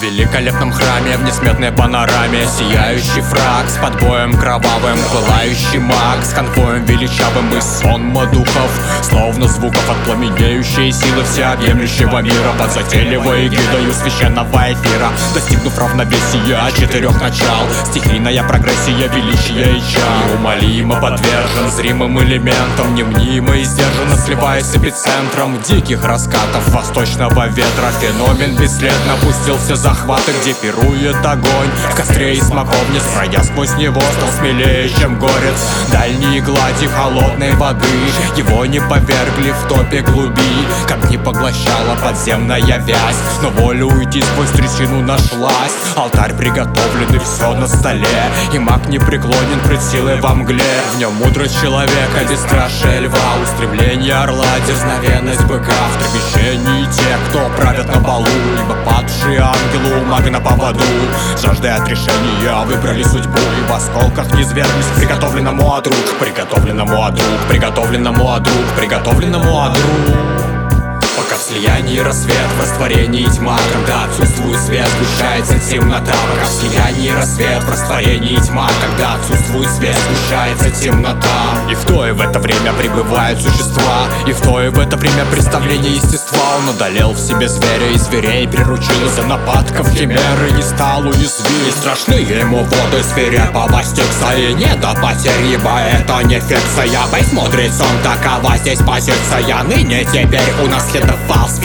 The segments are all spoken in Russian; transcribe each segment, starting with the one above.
великолепном храме, в несметной панораме сияющий фраг с подбоем кровавым, пылающий маг с конвоем величавым и сонма духов, словно звуков от пламенеющей силы всеобъемлющего мира, под затейливой гидою священного эфира, достигнув равновесия четырех начал, стихийная прогрессия, величие и чар, неумолимо подвержен зримым элементам, немнимо и сдержанно сливаясь с эпицентром диких раскатов восточного ветра. Феномен бесследно пустился захваты, где пирует огонь в костре и смоковниц, пройдя сквозь него стал смелее, чем горец дальние глади холодной воды. Его не повергли в топе глуби, как не поглощала подземная вязь, но воля уйти сквозь трясину нашлась. Алтарь приготовлен и все на столе, и маг не преклонен пред силой во мгле. В нем мудрость человека, бесстрашие льва, устремление орла, дерзновенность быка, в трепещении те, кто правят на балу, ибо падшие ангелы у мага на поводу, жаждой отрешения выбрали судьбу, и в осколках низвергнись к приготовленному одру, к приготовленному одру, к приготовленному одру, к приготовленному одру. Пока в слиянии рассвет, в растворении тьма, когда отсутствует свет, сгущается темнота. Пока в слиянии рассвет, в растворении тьма, когда отсутствует свет, сгущается темнота. И в то и в это время пребывают существа, и в то и в это время представление естества. Он одолел в себе зверя и зверей приручил, за нападков химеры не стал уязвим. И страшны ему воды свирепого стикса, и не до потерь, ибо это не фикция. Быть мудрецом, такова здесь позиция. Ныне теперь унаследовал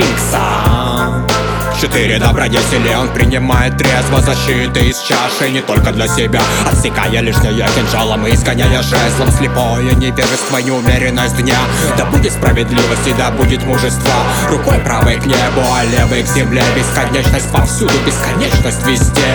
сфинкса. 4 добродетели он принимает трезво, защиты из чаши не только для себя, отсекая лишнее кинжалом и изгоняя жезлом слепое невежество, неумеренность дня. Да будет справедливость и да будет мужество, рукой правой к небу, а левой к земле. Бесконечность повсюду, бесконечность везде.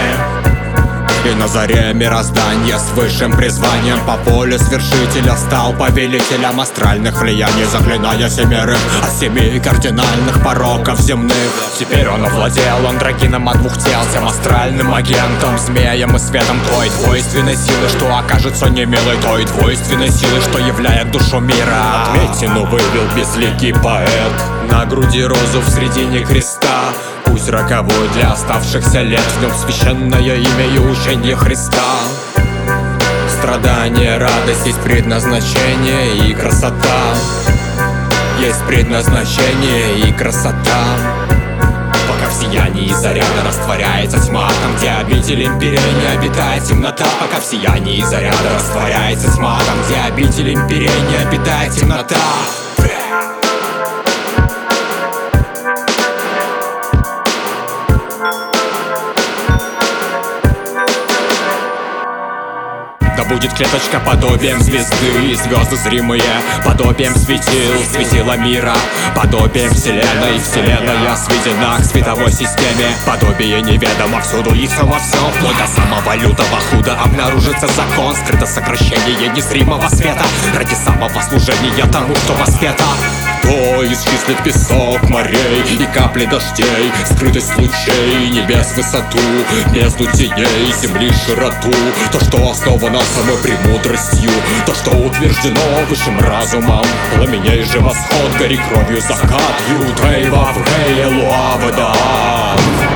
И на заре мироздания с высшим призванием по воле свершителя стал повелителем астральных влияний, заклиная семерых от 7 кардинальных пороков земных. Теперь он овладел андрогином от 2 тел, тем астральным агентом, змеем и светом той двойственной силы, что окажется немилой, той двойственной силы, что являет душу мира. Отметину вывел безликий поэт, на груди розу в середине креста. Пусть роковой для оставшихся лет, в нем священное имя и учение Христа. Страдание, радость, есть предназначение и красота. Есть предназначение и красота. Пока в сиянии заряда растворяется тьма, там, где обитель империи не обитает темнота. Пока в сиянии заряда растворяется тьма, там, где обитель империи не обитает темнота. Да будет клеточка подобием звезды, звезды зримые подобием светил, светила мира, подобием вселенной, вселенная сведена к световой системе. Подобие неведомо всюду и все во всем, вплоть до самого лютого худа обнаружится закон, скрыто сокращение незримого света ради самого служения тому, кто воспета. Кто исчислит песок морей и капли дождей, скрытость лучей небес высоту, бездну теней земли широту, то, что основано самой премудростью, то, что утверждено высшим разумом. Пламеней же восход, гори кровью закат, Ютей Вавгей Луавада.